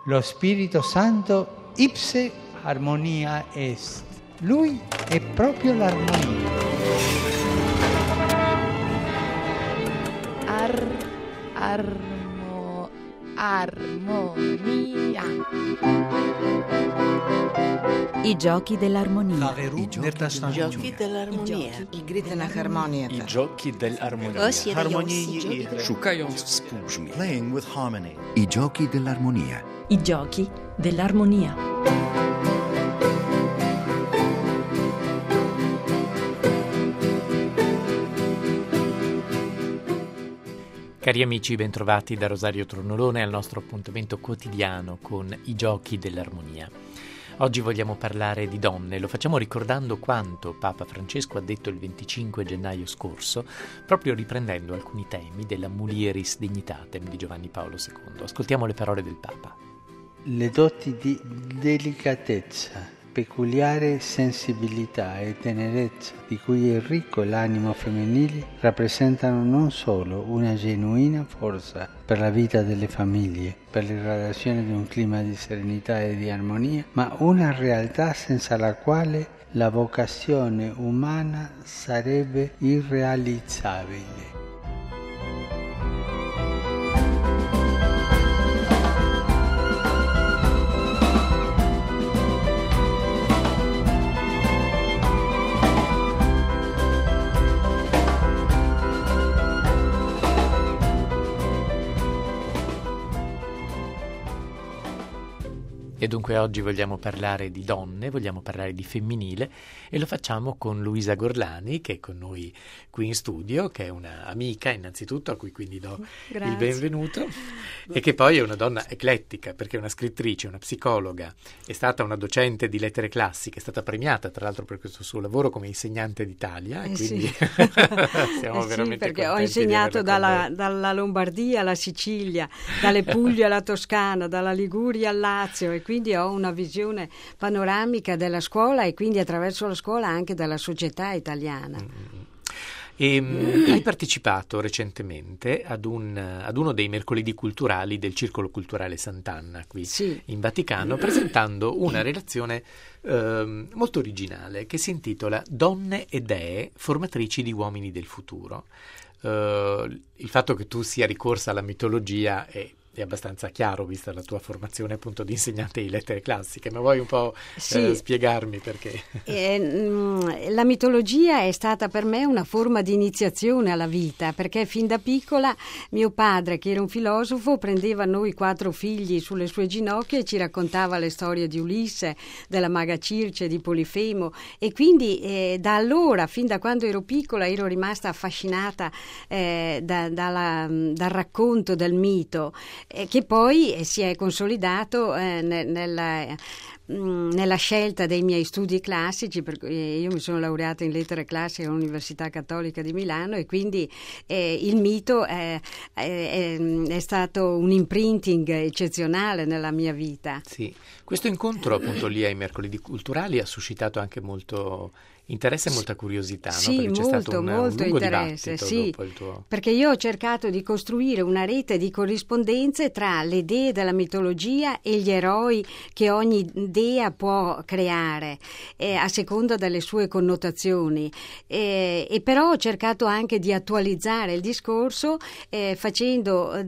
Lo Spirito Santo ipse armonia est. Lui è proprio l'armonia. Armonia. I giochi dell'armonia. I giochi dell'armonia. Игрите на хармонията. I giochi dell'armonia. Szukając współbrzmi. Playing with harmony. I giochi dell'armonia. I giochi dell'armonia. Cari amici, bentrovati da Rosario Tornolone al nostro appuntamento quotidiano con i giochi dell'armonia. Oggi vogliamo parlare di donne, lo facciamo ricordando quanto Papa Francesco ha detto il 25 gennaio scorso, proprio riprendendo alcuni temi della Mulieris Dignitatem di Giovanni Paolo II. Ascoltiamo le parole del Papa. Le doti di delicatezza, peculiare sensibilità e tenerezza di cui è ricco l'animo femminile rappresentano non solo una genuina forza per la vita delle famiglie, per l'irradiazione di un clima di serenità e di armonia, ma una realtà senza la quale la vocazione umana sarebbe irrealizzabile. E dunque oggi vogliamo parlare di donne, vogliamo parlare di femminile e lo facciamo con Luisa Gorlani, che è con noi qui in studio, che è una amica innanzitutto, a cui quindi do il benvenuto, e che poi è una donna eclettica, perché è una scrittrice, una psicologa, è stata una docente di lettere classiche, è stata premiata tra l'altro per questo suo lavoro come insegnante d'Italia, e quindi sì. siamo veramente perché contenti ho insegnato dalla Lombardia alla Sicilia, dalle Puglie alla Toscana, dalla Liguria al Lazio, e quindi ho una visione panoramica della scuola e quindi attraverso la scuola anche della società italiana. Hai partecipato recentemente ad uno dei mercoledì culturali del Circolo Culturale Sant'Anna qui in Vaticano, presentando una relazione molto originale che si intitola Donne e Dee, formatrici di uomini del futuro. Il fatto che tu sia ricorsa alla mitologia è abbastanza chiaro, vista la tua formazione appunto di insegnante di lettere classiche, ma vuoi un po' spiegarmi perché? La mitologia è stata per me una forma di iniziazione alla vita, perché fin da piccola mio padre, che era un filosofo, prendeva noi 4 figli sulle sue ginocchia e ci raccontava le storie di Ulisse, della maga Circe, di Polifemo, e quindi da allora, fin da quando ero piccola, ero rimasta affascinata dal racconto del mito, che poi si è consolidato nella scelta dei miei studi classici, perché io mi sono laureata in lettere classiche all'Università Cattolica di Milano, e quindi il mito è stato un imprinting eccezionale nella mia vita. Sì, questo incontro appunto lì ai mercoledì culturali ha suscitato anche molto interesse e molta curiosità, sì, no? Perché c'è stato un lungo interesse, dibattito dopo il tuo... Perché io ho cercato di costruire una rete di corrispondenze tra le dee della mitologia e gli eroi che ogni dea può creare a seconda delle sue connotazioni, e però ho cercato anche di attualizzare il discorso creando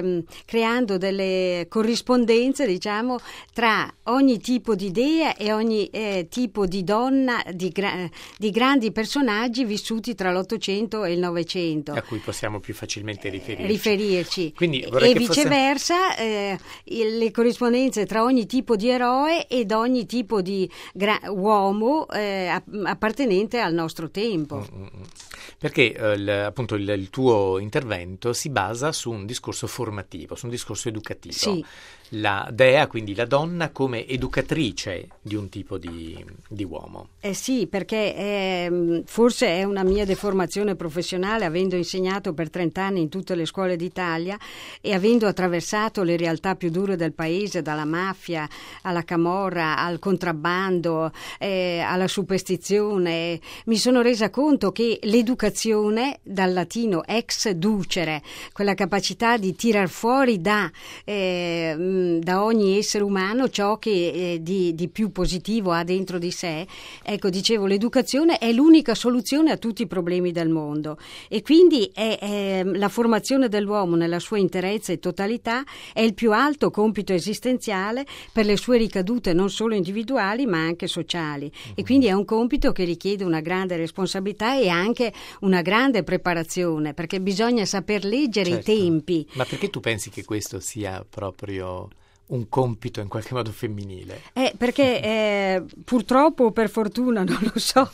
delle corrispondenze, diciamo, tra ogni tipo di dea e ogni tipo di donna, di grandi personaggi vissuti tra l'Ottocento e il Novecento, a cui possiamo più facilmente riferirci. Quindi e viceversa le corrispondenze tra ogni tipo di eroe ed ogni tipo di uomo appartenente al nostro tempo. Perché appunto il tuo intervento si basa su un discorso formativo, su un discorso educativo. Sì. La dea, quindi la donna, come educatrice di un tipo di uomo. Sì, perché perché forse è una mia deformazione professionale, avendo insegnato per 30 anni in tutte le scuole d'Italia e avendo attraversato le realtà più dure del paese, dalla mafia alla camorra, al contrabbando, alla superstizione. Mi sono resa conto che l'educazione, dal latino ex ducere, quella capacità di tirar fuori da ogni essere umano ciò che di più positivo ha dentro di sé. Ecco, dicevo, l'educazione è l'unica soluzione a tutti i problemi del mondo, e quindi è la formazione dell'uomo nella sua interezza e totalità è il più alto compito esistenziale per le sue ricadute non solo individuali ma anche sociali, e quindi è un compito che richiede una grande responsabilità e anche una grande preparazione, perché bisogna saper leggere i tempi. Ma perché tu pensi che questo sia proprio un compito in qualche modo femminile? Perché purtroppo o per fortuna, non lo so,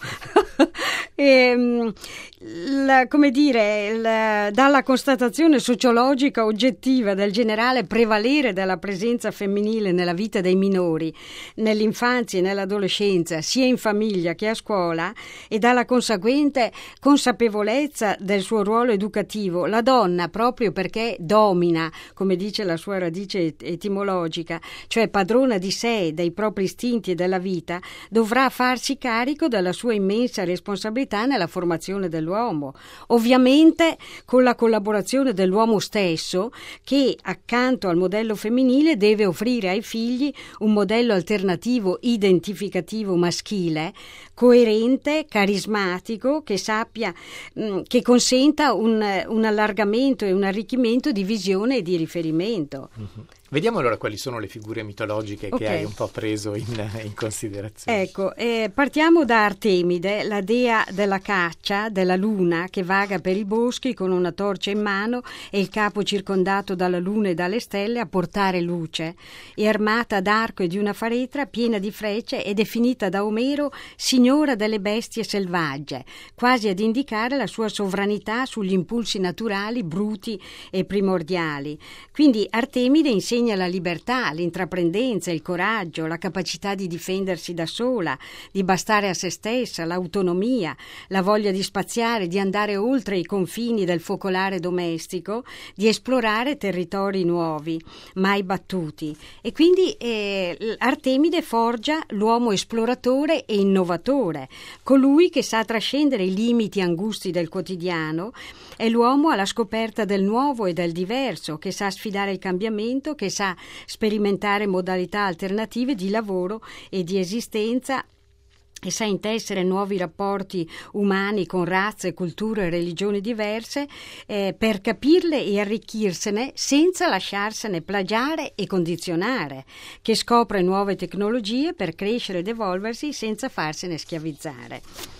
dalla constatazione sociologica oggettiva del generale prevalere della presenza femminile nella vita dei minori, nell'infanzia e nell'adolescenza, sia in famiglia che a scuola, e dalla conseguente consapevolezza del suo ruolo educativo, la donna, proprio perché domina, come dice la sua radice etimologica, cioè padrona di sé, dei propri istinti e della vita, dovrà farsi carico della sua immensa responsabilità nella formazione dell'uomo, ovviamente con la collaborazione dell'uomo stesso, che accanto al modello femminile deve offrire ai figli un modello alternativo identificativo maschile, coerente, carismatico, che sappia, che consenta un allargamento e un arricchimento di visione e di riferimento. Vediamo allora quali sono le figure mitologiche che hai un po' preso in considerazione. Ecco, partiamo da Artemide, la dea della caccia, della luna, che vaga per i boschi con una torcia in mano e il capo circondato dalla luna e dalle stelle a portare luce, e armata d'arco e di una faretra piena di frecce, è definita da Omero signora delle bestie selvagge, quasi ad indicare la sua sovranità sugli impulsi naturali bruti e primordiali. Quindi Artemide insegna la libertà, l'intraprendenza, il coraggio, la capacità di difendersi da sola, di bastare a se stessa, l'autonomia, la voglia di spaziare, di andare oltre i confini del focolare domestico, di esplorare territori nuovi, mai battuti. E quindi Artemide forgia l'uomo esploratore e innovatore, colui che sa trascendere i limiti angusti del quotidiano. È l'uomo alla scoperta del nuovo e del diverso, che sa sfidare il cambiamento, che sa sperimentare modalità alternative di lavoro e di esistenza, e sa intessere nuovi rapporti umani con razze, culture e religioni diverse, per capirle e arricchirsene senza lasciarsene plagiare e condizionare, che scopre nuove tecnologie per crescere ed evolversi senza farsene schiavizzare.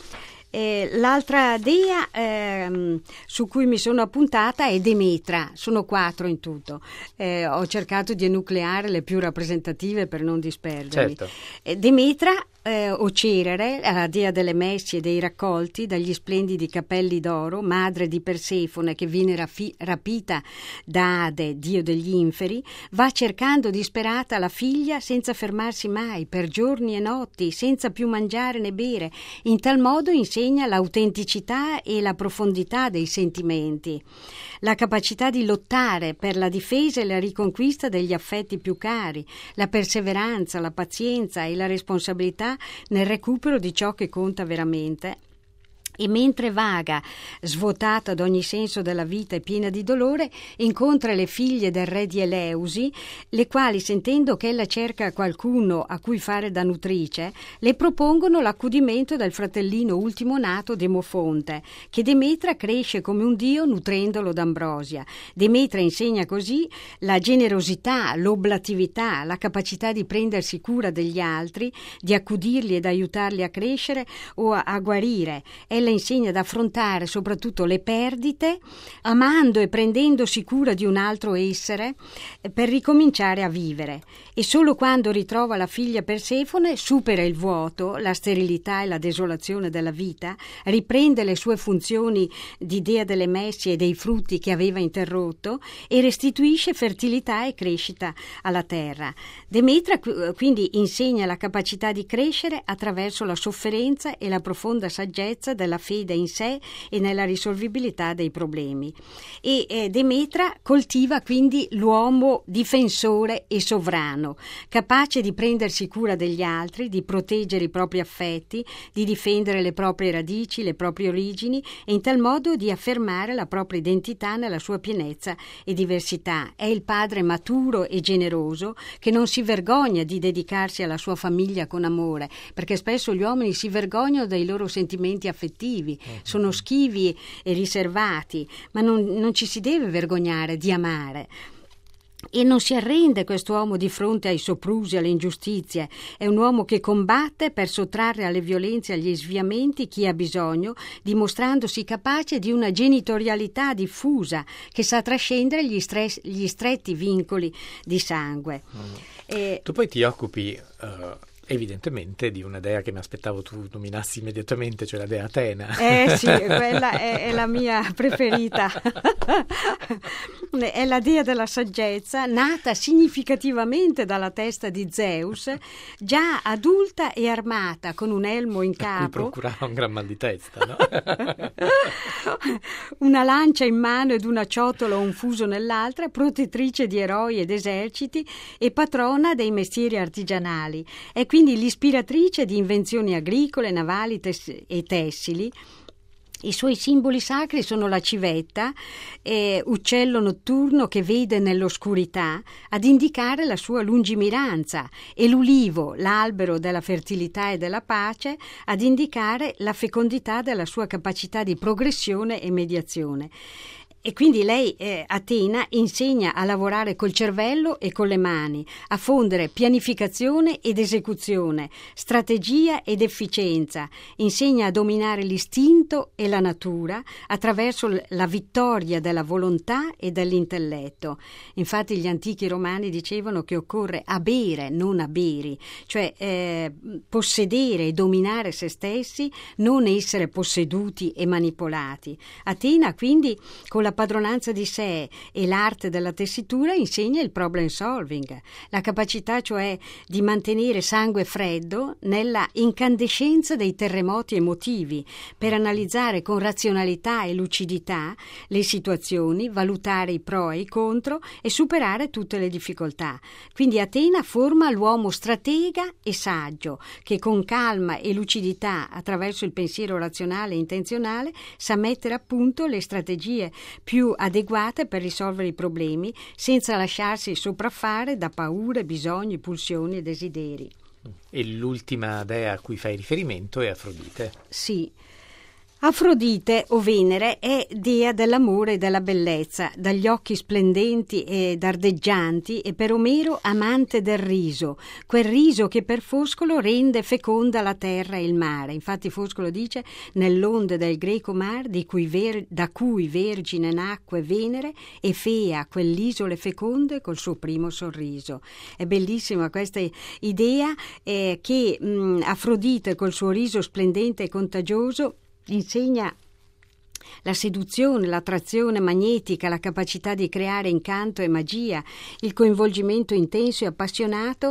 L'altra dea su cui mi sono appuntata è Demetra, sono 4 in tutto. Ho cercato di enucleare le più rappresentative per non disperdermi. Certo. Demetra o Cerere, la dea delle messi e dei raccolti, dagli splendidi capelli d'oro, madre di Persefone che viene rapita da Ade, dio degli inferi, va cercando disperata la figlia senza fermarsi mai, per giorni e notti, senza più mangiare né bere. In tal modo insegna l'autenticità e la profondità dei sentimenti, la capacità di lottare per la difesa e la riconquista degli affetti più cari, la perseveranza, la pazienza e la responsabilità nel recupero di ciò che conta veramente. E mentre vaga, svuotata d'ogni senso della vita e piena di dolore, incontra le figlie del re di Eleusi, le quali, sentendo che ella cerca qualcuno a cui fare da nutrice, le propongono l'accudimento del fratellino ultimo nato Demofonte, che Demetra cresce come un dio nutrendolo d'ambrosia. Demetra insegna così la generosità, l'oblatività, la capacità di prendersi cura degli altri, di accudirli ed aiutarli a crescere o a guarire. È ella insegna ad affrontare soprattutto le perdite, amando e prendendosi cura di un altro essere per ricominciare a vivere. E solo quando ritrova la figlia Persefone supera il vuoto, la sterilità e la desolazione della vita, riprende le sue funzioni di dea delle messi e dei frutti che aveva interrotto e restituisce fertilità e crescita alla terra. Demetra quindi insegna la capacità di crescere attraverso la sofferenza e la profonda saggezza della fede in sé e nella risolvibilità dei problemi. E Demetra coltiva quindi l'uomo difensore e sovrano, capace di prendersi cura degli altri, di proteggere i propri affetti, di difendere le proprie radici, le proprie origini e in tal modo di affermare la propria identità nella sua pienezza e diversità. È il padre maturo e generoso che non si vergogna di dedicarsi alla sua famiglia con amore, perché spesso gli uomini si vergognano dei loro sentimenti affettivi, sono schivi e riservati, ma non ci si deve vergognare di amare. E non si arrende quest'uomo di fronte ai soprusi, alle ingiustizie. È un uomo che combatte per sottrarre alle violenze e agli sviamenti chi ha bisogno, dimostrandosi capace di una genitorialità diffusa che sa trascendere gli stretti vincoli di sangue. Tu poi ti occupi evidentemente di una dea che mi aspettavo tu nominassi immediatamente, cioè la dea Atena. Sì, quella è la mia preferita. È la dea della saggezza, nata significativamente dalla testa di Zeus, già adulta e armata con un elmo in capo. Cui procurava un gran mal di testa, no? Una lancia in mano ed una ciotola o un fuso nell'altra, protettrice di eroi ed eserciti e patrona dei mestieri artigianali. È quindi l'ispiratrice di invenzioni agricole, navali e tessili. I suoi simboli sacri sono la civetta, uccello notturno che vede nell'oscurità, ad indicare la sua lungimiranza, e l'ulivo, l'albero della fertilità e della pace, ad indicare la fecondità della sua capacità di progressione e mediazione. E quindi lei, Atena, insegna a lavorare col cervello e con le mani, a fondere pianificazione ed esecuzione, strategia ed efficienza, insegna a dominare l'istinto e la natura attraverso la vittoria della volontà e dell'intelletto. Infatti gli antichi romani dicevano che occorre abere, non aberi, cioè possedere e dominare se stessi, non essere posseduti e manipolati. Atena quindi, con la padronanza di sé e l'arte della tessitura, insegna il problem solving, la capacità cioè di mantenere sangue freddo nella incandescenza dei terremoti emotivi, per analizzare con razionalità e lucidità le situazioni, valutare i pro e i contro e superare tutte le difficoltà. Quindi Atena forma l'uomo stratega e saggio, che con calma e lucidità, attraverso il pensiero razionale e intenzionale, sa mettere a punto le strategie più adeguate per risolvere i problemi, senza lasciarsi sopraffare da paure, bisogni, pulsioni e desideri. E l'ultima dea a cui fai riferimento è Afrodite. Sì. Afrodite o Venere è dea dell'amore e della bellezza, dagli occhi splendenti ed ardeggianti, e per Omero amante del riso, quel riso che per Foscolo rende feconda la terra e il mare. Infatti Foscolo dice: nell'onde del greco mar da cui vergine nacque Venere, e fea quell'isole feconde col suo primo sorriso. È bellissima questa idea che Afrodite col suo riso splendente e contagioso insegna la seduzione, l'attrazione magnetica, la capacità di creare incanto e magia, il coinvolgimento intenso e appassionato,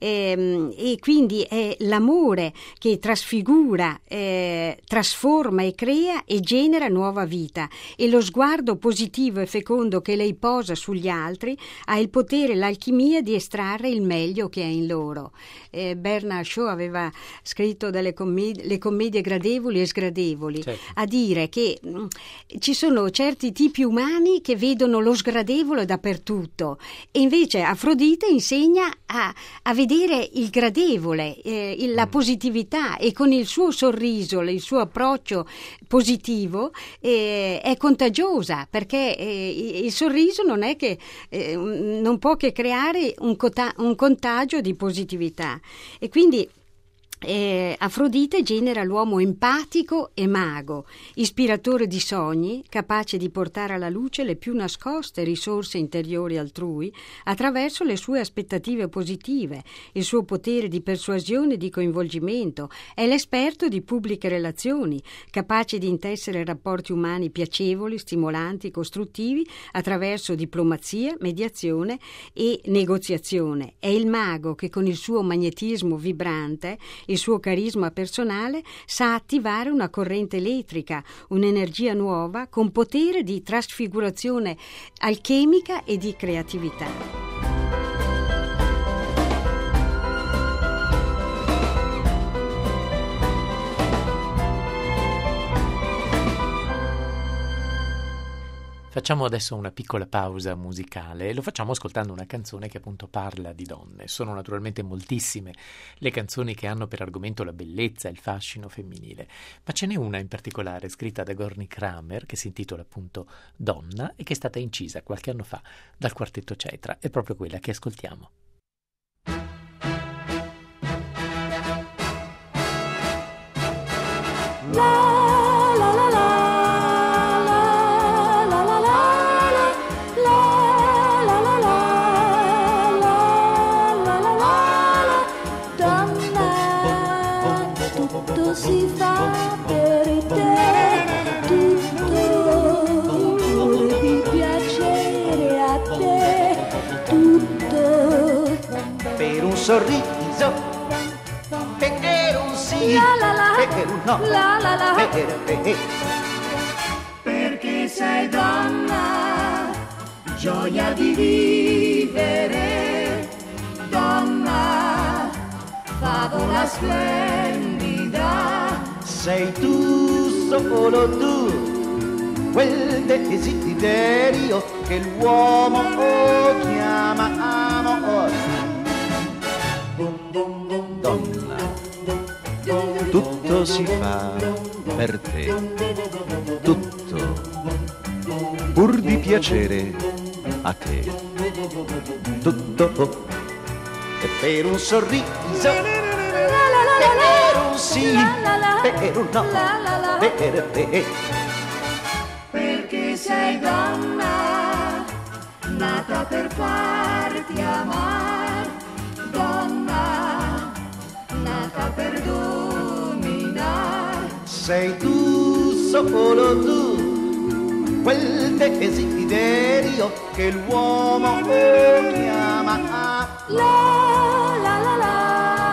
e quindi è l'amore che trasfigura, trasforma e crea e genera nuova vita, e lo sguardo positivo e fecondo che lei posa sugli altri ha il potere e l'alchimia di estrarre il meglio che è in loro. Bernard Shaw aveva scritto le commedie gradevoli e sgradevoli, certo, a dire che ci sono certi tipi umani che vedono lo sgradevole dappertutto, e invece Afrodite insegna a vedere il gradevole, la positività, e con il suo sorriso, il suo approccio positivo è contagiosa, perché il sorriso non è che non può che creare un contagio di positività. E quindi Afrodite genera l'uomo empatico e mago, ispiratore di sogni, capace di portare alla luce le più nascoste risorse interiori altrui attraverso le sue aspettative positive, il suo potere di persuasione e di coinvolgimento. È l'esperto di pubbliche relazioni, capace di intessere rapporti umani piacevoli, stimolanti, costruttivi attraverso diplomazia, mediazione e negoziazione. È il mago che con il suo magnetismo vibrante, il suo carisma personale, sa attivare una corrente elettrica, un'energia nuova con potere di trasfigurazione alchemica e di creatività. Facciamo adesso una piccola pausa musicale e lo facciamo ascoltando una canzone che appunto parla di donne. Sono naturalmente moltissime le canzoni che hanno per argomento la bellezza e il fascino femminile, ma ce n'è una in particolare scritta da Gorny Kramer che si intitola appunto Donna e che è stata incisa qualche anno fa dal quartetto Cetra. È proprio quella che ascoltiamo. Si fa per te tutto, pur di piacere a te tutto, per un sorriso, per un sì, per un no, per perché sei donna, gioia di vivere, donna, favola splendida. Sei tu, solo tu, quel desiderio che l'uomo chiama amore. Donna, tutto si fa per te, tutto, pur di piacere a te, tutto, e per un sorriso, sì, per un no, per te. Perché sei donna, nata per farti amar, donna, nata per dominar. Sei tu, solo tu, quel desiderio che l'uomo chiama la la la la.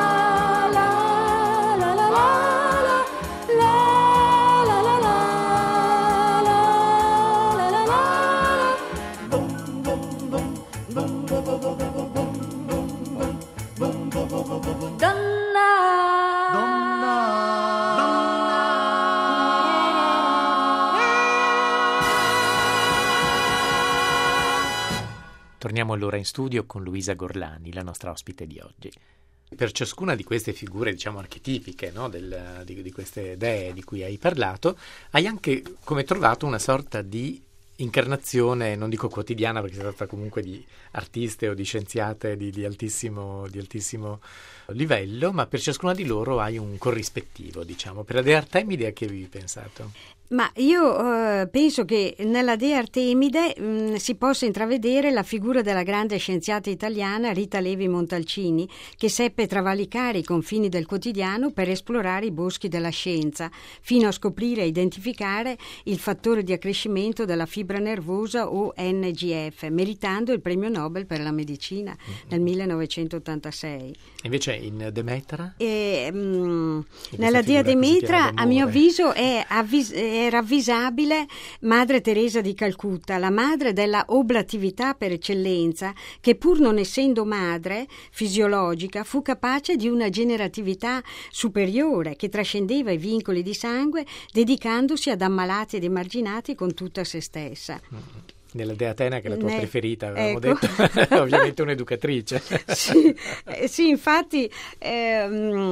Torniamo allora in studio con Luisa Gorlani, la nostra ospite di oggi. Per ciascuna di queste figure, diciamo, archetipiche, no? di queste dee di cui hai parlato, hai anche come trovato una sorta di incarnazione, non dico quotidiana perché si tratta comunque di artiste o di scienziate di altissimo livello, ma per ciascuna di loro hai un corrispettivo, diciamo. Per la Dea Artemide a che avevi pensato? Ma io penso che nella Dea Artemide si possa intravedere la figura della grande scienziata italiana Rita Levi Montalcini, che seppe travalicare i confini del quotidiano per esplorare i boschi della scienza, fino a scoprire e identificare il fattore di accrescimento della fibra nervosa o NGF, meritando il premio Nobel per la medicina nel 1986. Invece in Demetra? Nella Dea Demetra, a mio avviso, è ravvisabile Madre Teresa di Calcutta, la madre della oblatività per eccellenza, che pur non essendo madre fisiologica fu capace di una generatività superiore che trascendeva i vincoli di sangue, dedicandosi ad ammalati ed emarginati con tutta se stessa. Nella Dea Atena, che è la tua preferita, avevamo detto, ovviamente un'educatrice. Sì, infatti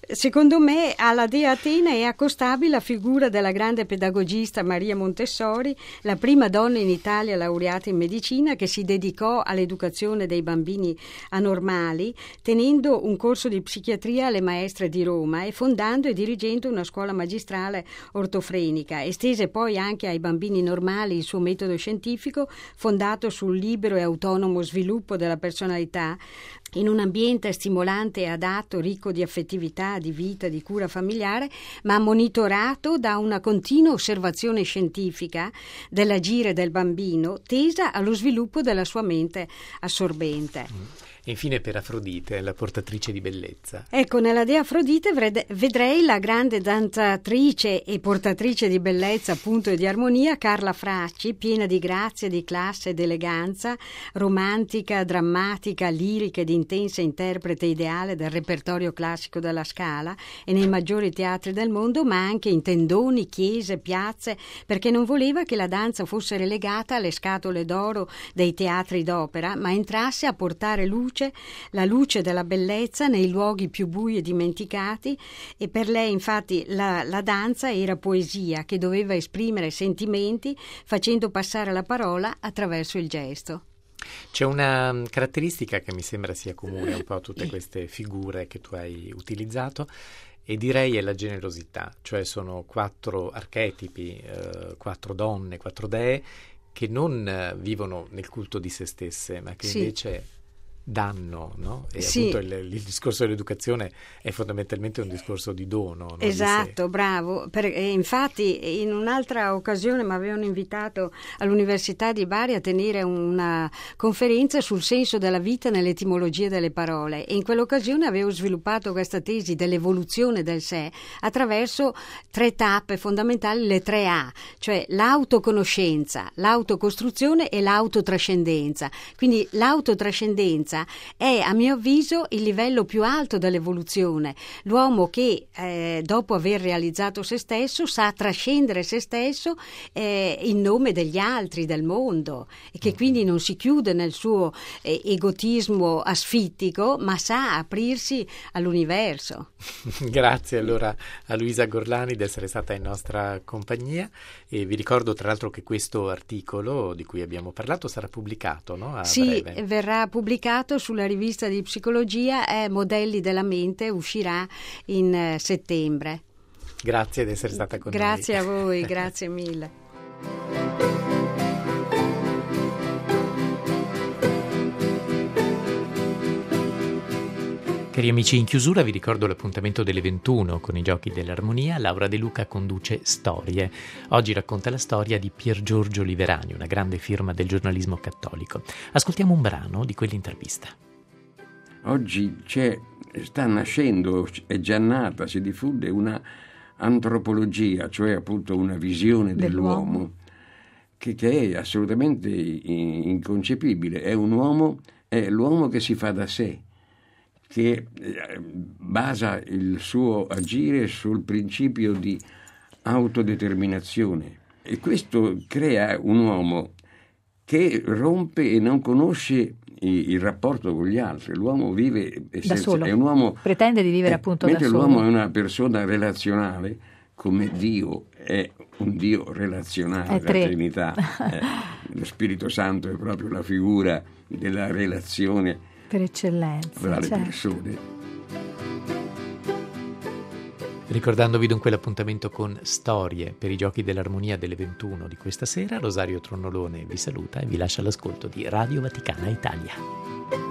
Secondo me alla Dea Atena è accostabile la figura della grande pedagogista Maria Montessori, la prima donna in Italia laureata in medicina che si dedicò all'educazione dei bambini anormali, tenendo un corso di psichiatria alle maestre di Roma e fondando e dirigendo una scuola magistrale ortofrenica. Estese poi anche ai bambini normali il suo metodo scientifico fondato sul libero e autonomo sviluppo della personalità in un ambiente stimolante e adatto, ricco di affettività, di vita, di cura familiare, ma monitorato da una continua osservazione scientifica dell'agire del bambino, tesa allo sviluppo della sua mente assorbente. E infine per Afrodite, la portatrice di bellezza. Ecco, nella Dea Afrodite vedrei la grande danzatrice e portatrice di bellezza, appunto, e di armonia, Carla Fracci, piena di grazia, di classe ed eleganza, romantica, drammatica, lirica ed intensa interprete ideale del repertorio classico della Scala e nei maggiori teatri del mondo, ma anche in tendoni, chiese, piazze, perché non voleva che la danza fosse relegata alle scatole d'oro dei teatri d'opera, ma entrasse a portare la luce della bellezza nei luoghi più bui e dimenticati, e per lei infatti la danza era poesia che doveva esprimere sentimenti facendo passare la parola attraverso il gesto. C'è una caratteristica che mi sembra sia comune un po' a tutte queste figure che tu hai utilizzato, e direi è la generosità, cioè sono 4 archetipi, 4 donne, 4 dee che non vivono nel culto di se stesse, ma che invece danno, no? E appunto il discorso dell'educazione è fondamentalmente un discorso di dono, no? Esatto, bravo. Infatti in un'altra occasione mi avevano invitato all'Università di Bari a tenere una conferenza sul senso della vita nell'etimologia delle parole, e in quell'occasione avevo sviluppato questa tesi dell'evoluzione del sé attraverso 3 tappe fondamentali, le 3 A, cioè l'autoconoscenza, l'autocostruzione e l'autotrascendenza. Quindi l'autotrascendenza è, a mio avviso, il livello più alto dell'evoluzione. L'uomo che dopo aver realizzato se stesso sa trascendere se stesso in nome degli altri, del mondo, e che quindi non si chiude nel suo egotismo asfittico, ma sa aprirsi all'universo. Grazie allora a Luisa Gorlani di essere stata in nostra compagnia, e vi ricordo tra l'altro che questo articolo di cui abbiamo parlato sarà pubblicato, no? A breve. Sì, verrà pubblicato sulla rivista di psicologia, Modelli della mente, uscirà in settembre. Grazie di essere stata con noi. Grazie a voi, grazie mille. Cari amici, in chiusura vi ricordo l'appuntamento delle 21 con i Giochi dell'Armonia. Laura De Luca conduce Storie. Oggi racconta la storia di Pier Giorgio Liverani, una grande firma del giornalismo cattolico. Ascoltiamo un brano di quell'intervista. Oggi sta nascendo, è già nata, si diffonde una antropologia, cioè appunto una visione dell'uomo che è assolutamente inconcepibile. È l'uomo che si fa da sé, che basa il suo agire sul principio di autodeterminazione, e questo crea un uomo che rompe e non conosce il rapporto con gli altri. L'uomo vive da solo, è un uomo, pretende di vivere appunto da solo. Mentre l'uomo è una persona relazionale, come Dio è un Dio relazionale, la Trinità, lo Spirito Santo è proprio la figura della relazione per eccellenza tra le persone. Ricordandovi dunque l'appuntamento con Storie per i Giochi dell'Armonia delle 21 di questa sera, Rosario Tronnolone vi saluta e vi lascia all'ascolto di Radio Vaticana Italia.